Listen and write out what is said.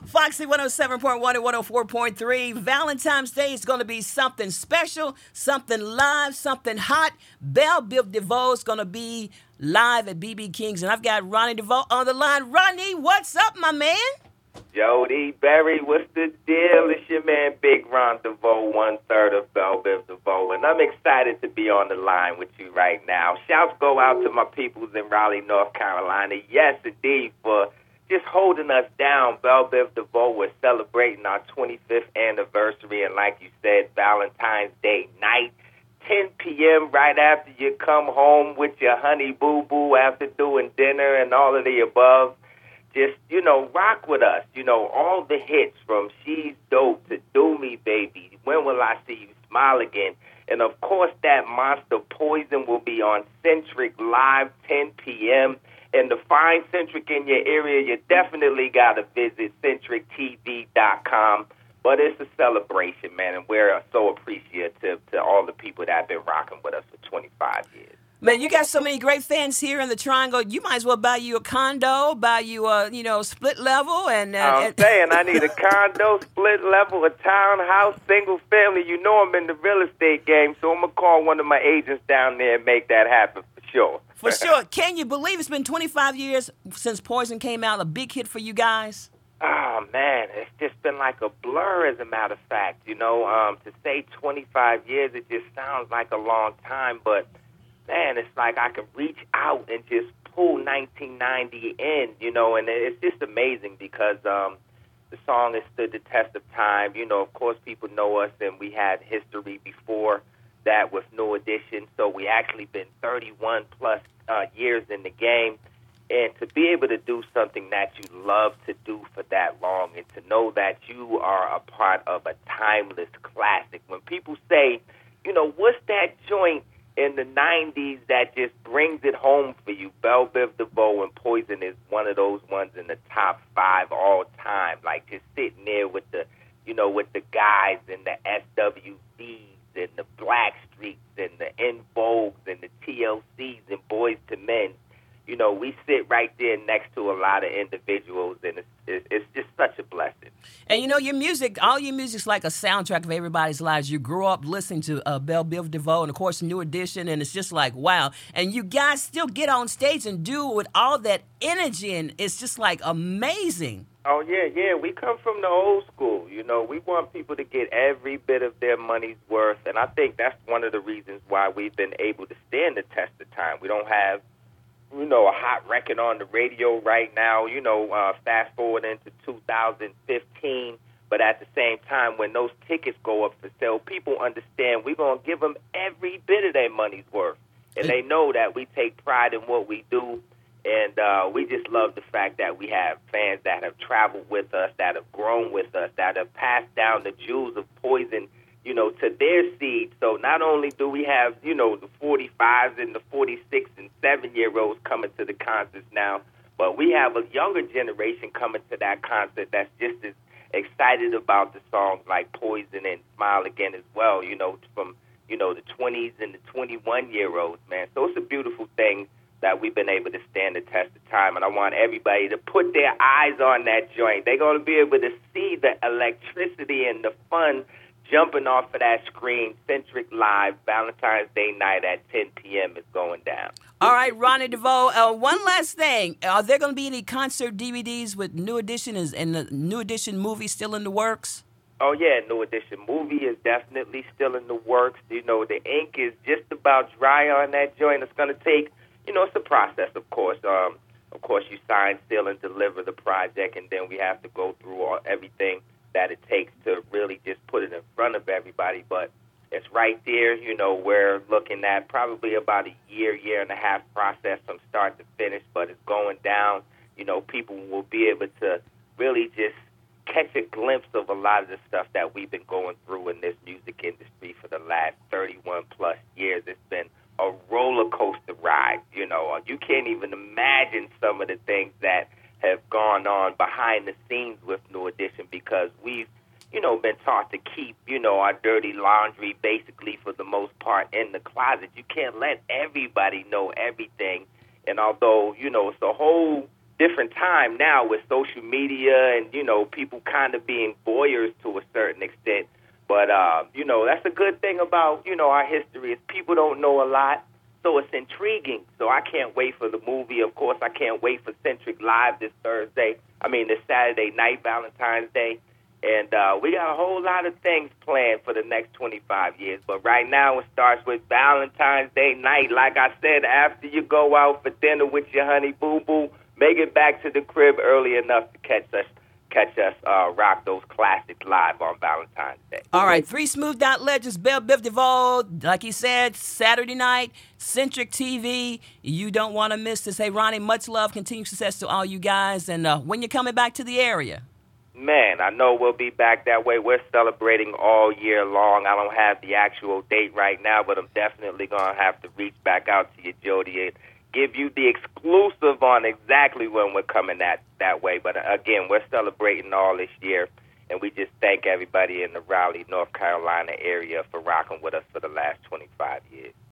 Foxy 107.1 and 104.3. Valentine's Day is going to be something special, something live, something hot. Belle Biv DeVoe is going to be live at BB King's, and I've got Ronnie DeVoe on the line. Ronnie, what's up, my man? Jody Berry, what's the deal? It's your man Big Ron DeVoe, 1/3 of Belle Biv DeVoe, and I'm excited to be on the line with you right now. Shouts go out to my peoples in Raleigh, North Carolina. Yes, indeed, for just holding us down. Belle Biv DeVoe, we're celebrating our 25th anniversary, and like you said, Valentine's Day night, 10 p.m. right after you come home with your honey boo-boo after doing dinner and all of the above. Just, rock with us. All the hits from She's Dope to Do Me Baby, When Will I See You Smile Again? And, of course, that monster Poison will be on Centric Live, 10 p.m. And to find Centric in your area, you definitely got to visit CentricTV.com. But it's a celebration, man, and we're so appreciative to all the people that have been rocking with us for 25 years. Man, you got so many great fans here in the Triangle. You might as well buy you a condo, buy you a, split level. I'm saying I need a condo, split level, a townhouse, single family. You know I'm in the real estate game, so I'm going to call one of my agents down there and make that happen for sure. For sure. Can you believe it's been 25 years since Poison came out, a big hit for you guys? Oh, man, it's just been like a blur, as a matter of fact. To say 25 years, it just sounds like a long time, but man, it's like I can reach out and just pull 1990 in, and it's just amazing because the song has stood the test of time. Of course, people know us, and we had history before that with New Edition, so we actually been 31-plus years in the game, and to be able to do something that you love to do for that long and to know that you are a part of a timeless classic. When people say, what's that joint in the 90s that just brings it home for you? Belle Biv DeVoe and Poison is one of those ones in the top 5 all time. Like just sitting there with the, with the guys and the SWVs and the Blackstreets and the En Vogues and the TLCs and Boys to Men. We sit right there next to a lot of individuals, and it's just such a blessing. And your music, all your music's like a soundtrack of everybody's lives. You grew up listening to Belle Biv DeVoe and, of course, New Edition, and it's just like, wow. And you guys still get on stage and do it with all that energy, and it's just like amazing. Oh, yeah. We come from the old school. We want people to get every bit of their money's worth, and I think that's one of the reasons why we've been able to stand the test of time. We don't have a hot record on the radio right now, fast forward into 2015. But at the same time, when those tickets go up for sale, people understand we're going to give them every bit of their money's worth. And they know that we take pride in what we do. And we just love the fact that we have fans that have traveled with us, that have grown with us, that have passed down the jewels of Poison, to their seed. So not only do we have, the 45s and the 46 and 7-year-olds coming to the concerts now, but we have a younger generation coming to that concert that's just as excited about the songs like Poison and Smile Again as well, from, the 20s and the 21-year-olds, man. So it's a beautiful thing that we've been able to stand the test of time, and I want everybody to put their eyes on that joint. They're going to be able to see the electricity and the fun jumping off of that screen. Centric Live, Valentine's Day night at 10 p.m. is going down. All right, Ronnie DeVoe, one last thing. Are there going to be any concert DVDs with New Edition and the New Edition movie still in the works? Oh, yeah, New Edition movie is definitely still in the works. The ink is just about dry on that joint. It's going to take, it's a process, of course. Of course, you sign, seal, and deliver the project, and then we have to go through everything that it takes to really just put it in front of everybody. But it's right there. We're looking at probably about a year and a half process from start to finish, but it's going down. People will be able to really just catch a glimpse of a lot of the stuff that we've been going through in this music industry for the last 31-plus years. It's been a roller coaster ride. You can't even imagine some of the things that have gone on behind the scenes with New Edition because we've, been taught to keep, our dirty laundry basically for the most part in the closet. You can't let everybody know everything. And although, it's a whole different time now with social media and, people kind of being voyeurs to a certain extent. But, that's a good thing about, our history is people don't know a lot, so it's intriguing. So I can't wait for the movie. Of course, I can't wait for Centric Live this Saturday night, Valentine's Day. And we got a whole lot of things planned for the next 25 years. But right now it starts with Valentine's Day night. Like I said, after you go out for dinner with your honey boo-boo, make it back to the crib early enough to catch us rock those classics live on Valentine's Day. All right, 3 Smooth Out Legends, Bell Biv DeVoe, like he said, Saturday night, Centric TV. You don't want to miss this. Hey, Ronnie, much love, continued success to all you guys. And when you're coming back to the area? Man, I know we'll be back that way. We're celebrating all year long. I don't have the actual date right now, but I'm definitely going to have to reach back out to you, Jody, and give you the exclusive on exactly when we're coming that way. But again, we're celebrating all this year, and we just thank everybody in the Raleigh, North Carolina area for rocking with us for the last 25 years.